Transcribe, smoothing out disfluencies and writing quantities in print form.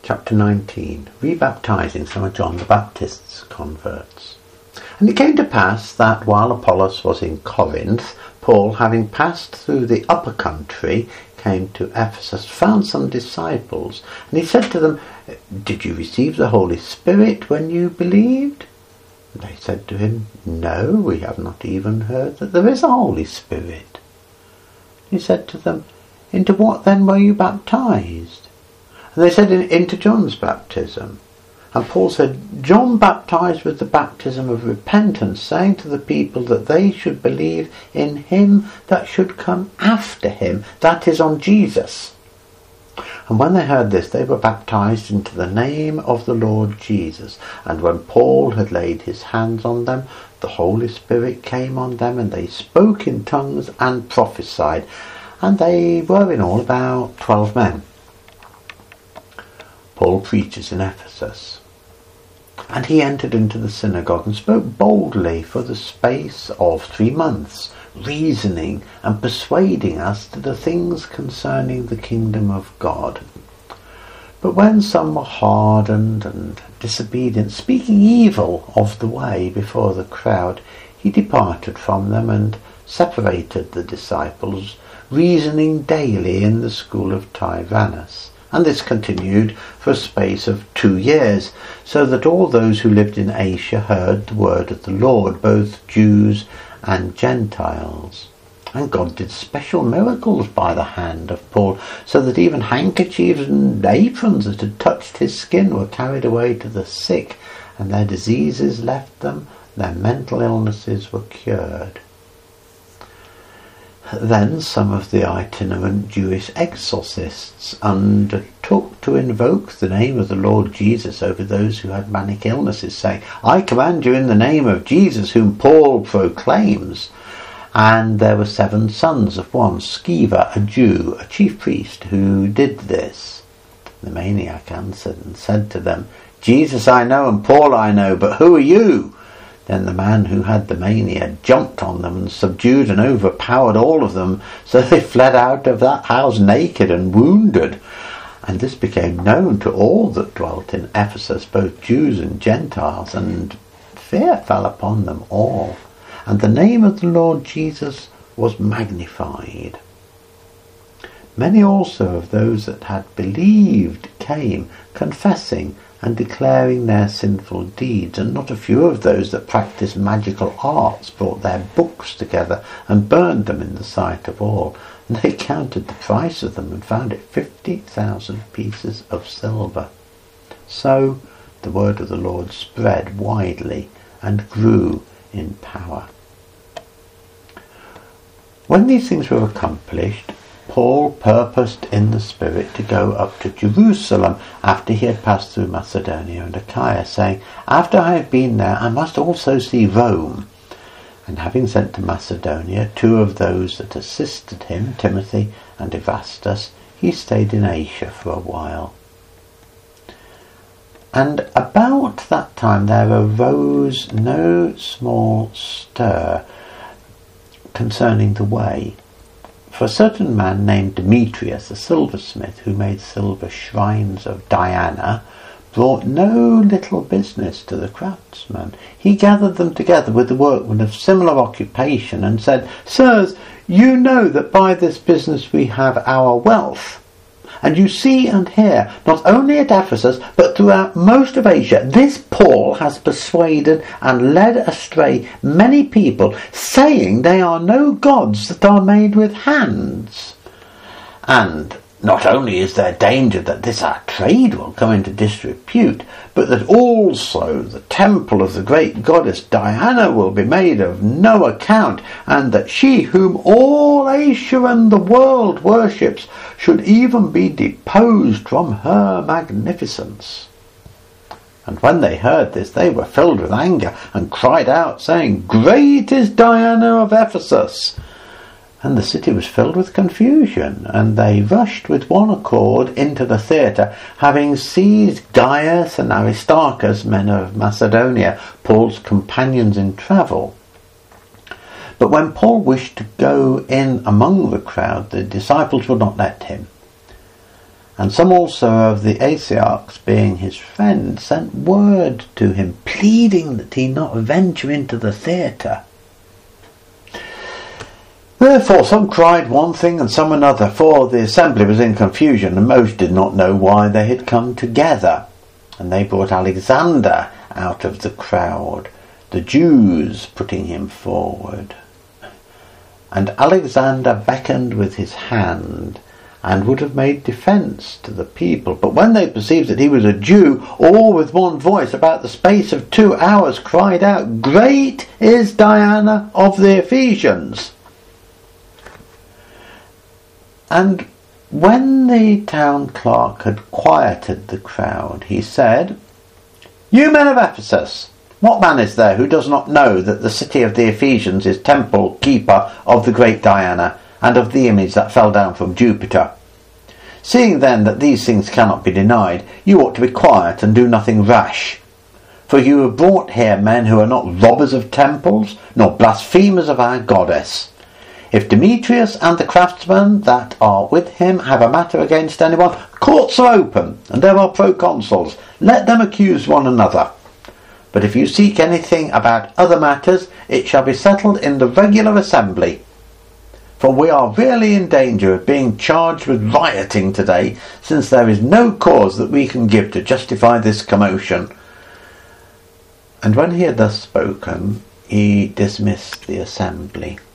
Chapter 19. Rebaptizing some of John the Baptist's converts. And it came to pass that while Apollos was in Corinth, Paul, having passed through the upper country, came to Ephesus, found some disciples, and he said to them, "Did you receive the Holy Spirit when you believed?" And they said to him, "No, we have not even heard that there is a Holy Spirit." He said to them, "Into what then were you baptized?" And they said, "Into John's baptism." And Paul said, "John baptized with the baptism of repentance, saying to the people that they should believe in him that should come after him, that is, on Jesus." And when they heard this, they were baptized into the name of the Lord Jesus. And when Paul had laid his hands on them, the Holy Spirit came on them, and they spoke in tongues and prophesied. And they were in all about 12 men. Paul preaches in Ephesus. And he entered into the synagogue and spoke boldly for the space of 3 months, reasoning and persuading us to the things concerning the kingdom of God. But when some were hardened and disobedient, speaking evil of the way before the crowd, he departed from them and separated the disciples, reasoning daily in the school of Tyrannus. And this continued for a space of 2 years, so that all those who lived in Asia heard the word of the Lord, both Jews and Gentiles. And God did special miracles by the hand of Paul, so that even handkerchiefs and aprons that had touched his skin were carried away to the sick, and their diseases left them, their mental illnesses were cured. Then some of the itinerant Jewish exorcists undertook to invoke the name of the Lord Jesus over those who had manic illnesses, saying, "I command you in the name of Jesus, whom Paul proclaims." And there were 7 sons of one, Sceva, a Jew, a chief priest, who did this. The maniac answered and said to them, "Jesus I know and Paul I know, but who are you?" Then the man who had the mania jumped on them and subdued and overpowered all of them, so they fled out of that house naked and wounded. And this became known to all that dwelt in Ephesus, both Jews and Gentiles, and fear fell upon them all. And the name of the Lord Jesus was magnified. Many also of those that had believed came, confessing and declaring their sinful deeds, and not a few of those that practised magical arts brought their books together and burned them in the sight of all. And they counted the price of them and found it 50,000 pieces of silver. So the word of the Lord spread widely and grew in power. When these things were accomplished, Paul purposed in the Spirit to go up to Jerusalem after he had passed through Macedonia and Achaia, saying, "After I have been there, I must also see Rome." And having sent to Macedonia 2 of those that assisted him, Timothy and Erastus, he stayed in Asia for a while. And about that time there arose no small stir concerning the way. For a certain man named Demetrius, a silversmith, who made silver shrines of Diana, brought no little business to the craftsmen. He gathered them together with the workmen of similar occupation and said, "Sirs, you know that by this business we have our wealth. And you see and hear, not only at Ephesus, but throughout most of Asia, this Paul has persuaded and led astray many people, saying they are no gods that are made with hands. And not only is there danger that this our trade will come into disrepute, but that also the temple of the great goddess Diana will be made of no account, and that she whom all Asia and the world worships should even be deposed from her magnificence." And when they heard this, they were filled with anger and cried out, saying, "Great is Diana of Ephesus!" And the city was filled with confusion, and they rushed with one accord into the theatre, having seized Gaius and Aristarchus, men of Macedonia, Paul's companions in travel. But when Paul wished to go in among the crowd, the disciples would not let him. And some also of the Asiarchs, being his friends, sent word to him, pleading that he not venture into the theatre. Therefore some cried one thing and some another, for the assembly was in confusion, and most did not know why they had come together. And they brought Alexander out of the crowd, the Jews putting him forward. And Alexander beckoned with his hand, and would have made defence to the people. But when they perceived that he was a Jew, all with one voice about the space of 2 hours cried out, "Great is Diana of the Ephesians." And when the town clerk had quieted the crowd, he said, "You men of Ephesus, what man is there who does not know that the city of the Ephesians is temple keeper of the great Diana, and of the image that fell down from Jupiter? Seeing then that these things cannot be denied, you ought to be quiet and do nothing rash. For you have brought here men who are not robbers of temples, nor blasphemers of our goddess. If Demetrius and the craftsmen that are with him have a matter against anyone, courts are open, and there are proconsuls. Let them accuse one another. But if you seek anything about other matters, it shall be settled in the regular assembly. For we are really in danger of being charged with rioting today, since there is no cause that we can give to justify this commotion." And when he had thus spoken, he dismissed the assembly.